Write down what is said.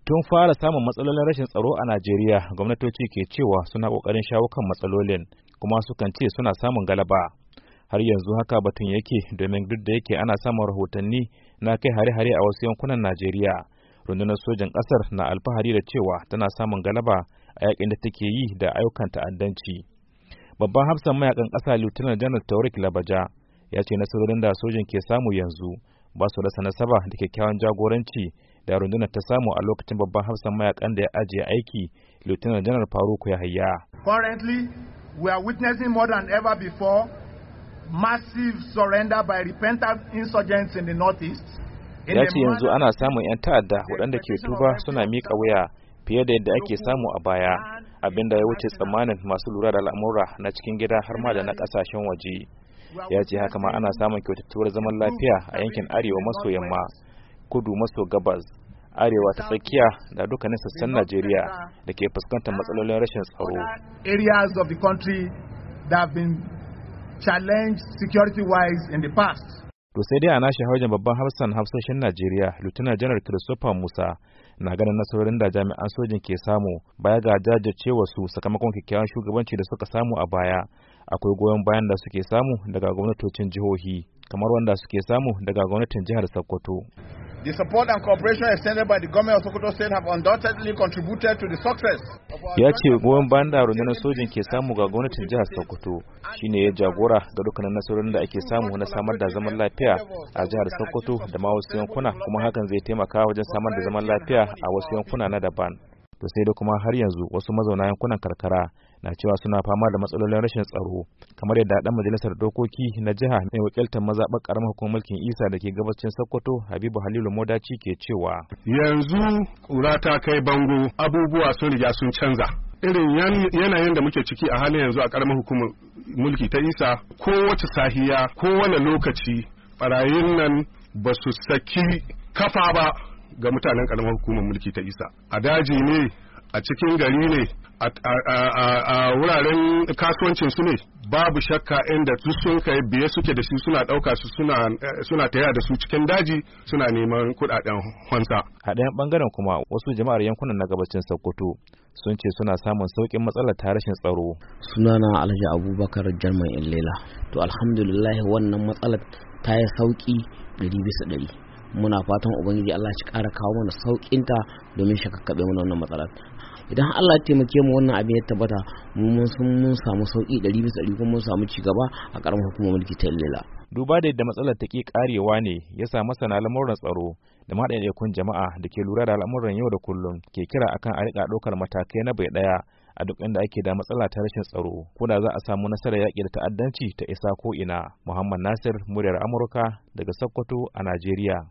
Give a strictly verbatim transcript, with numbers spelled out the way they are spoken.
Tun fara samun matsalolin rashin tsaro a Najeriya, gwamnatoci ke cewa suna ƙoƙarin shawo kan matsalolin, kuma sukan ce suna samun galaba. Har yanzu haka batun yake, domin duk da yake ana samun rahotanni na kai hare-hare a wasu yankunan Najeriya, rundunar sojan ƙasar na alfahari da cewa tana samun galaba a yakin da take yi da ayyukan ta'addanci. Babban hafsan mayakan ƙasa Lieutenant General Taoreed Labaja ya ce nasarorin da sojin ke samu yanzu ba su rasa nasaba da kyakkyawan jagoranci da rundunar ta samu a lokacin babban hafsan mayakan da ya ajiye aiki Lieutenant General Faruku Yahaya. Currently, we are witnessing more than ever before massive surrender by repentant insurgents in the northeast. Ya ce yanzu ana samun 'yan ta'adda waɗanda ke tuba suna miƙa wuya fiye da yadda ake samu a baya, abinda ya wuce tsammanin masu lura da al'amura na cikin gida har ma da na ƙasashen waje. Ya ce haka ma ana samun kyautattuwar zaman lafiya a yankin arewa maso yamma, kudu maso gabas, arewa ta tsakiya da dukkanin sassan Najeriya da ke fuskantar matsalolin rashin tsaro. Areas of the country that have been challenged security-wise in the past. To sai dai a nashi haujin babban hafsan hafsoshin Najeriya, Lieutenant General Christopher Musa, na ganin nasarorin da jami'an sojin ke samu baya ga jajircewa su sakamakon kyakkyawan shugabanci da suka samu a baya. Akwai goyon bayan da suke samu daga gwamnatocin jihohi, kamar wanda suke samu daga gwamnatin jihar Sokoto. The support and cooperation extended by the government of Sokoto State have undoubtedly contributed to the success. Ya ce goyon bayan da rundunar sojin ke samu ga gwamnatin jihar Sokoto shine ya jagora ga dukkanin nasarorin da ake samu na samar da zaman lafiya a jihar Sokoto da ma wasu yankuna, kuma hakan zai taimaka wajen samar da zaman lafiya a wasu yankuna na daban. To sai da kuma har yanzu wasu mazauna yankunan karkara na cewa suna fama da matsalolin rashin tsaro, kamar yadda dan majalisar dokoki na jiha mai wakiltar mazaɓar karamar hukumar mulkin Isa da ke gabacin Sokoto, Habibu Halilu Modaci, ke cewa yanzu kura ta kai bango, abubuwa sun riga sun canza. Irin yanayin da muke ciki a halin yanzu a karamar hukumar mulki ta Isa, kowace sahiya kowane lokaci barayin nan ba su saki kafa ba ga mutanen karamar hukumar mulki ta Isa. A daji ne, a cikin gari ne, a wuraren kasuwancin su ne, babu shakka inda su sun kai biye suke da shi, suna ɗauka su suna taya da su cikin daji, suna neman kuɗaɗen hansa. A ɗayan ɓangaren kuma wasu jama'ar yankunan na gabacin Sokoto sun ce suna samun sauƙin matsalar ta rashin tsaro. Sunana Alhaji Abubakar Jarman Illela. To alhamdulillah wannan matsalar ta yi sauƙi ɗari bisa ɗari. Muna fatan ubangiji Allah shi ƙara kawo mana sauƙinta domin shi kakkaɓe mana wannan matsalar. Idan Allah ya taimake mu wannan abin ya tabbata, mun mun samu sauƙi ɗari bisa ɗari, kuma mun samu ci gaba a ƙaramar hukumar mulki ta Illela. Duba da yadda matsalar ta ƙi ƙarewa ne ya sa masana lamuran tsaro da maɗaiɗaikun jama'a da ke lura da al'amuran yau da kullum ke kira akan a riƙa ɗaukar matakai na bai ɗaya a duk inda ake da matsala ta rashin tsaro, ko da za a samu nasarar yaƙi da ta'addanci ta isa ko ina. Muhammad Nasir, muryar Amurka daga Sokoto a Najeriya.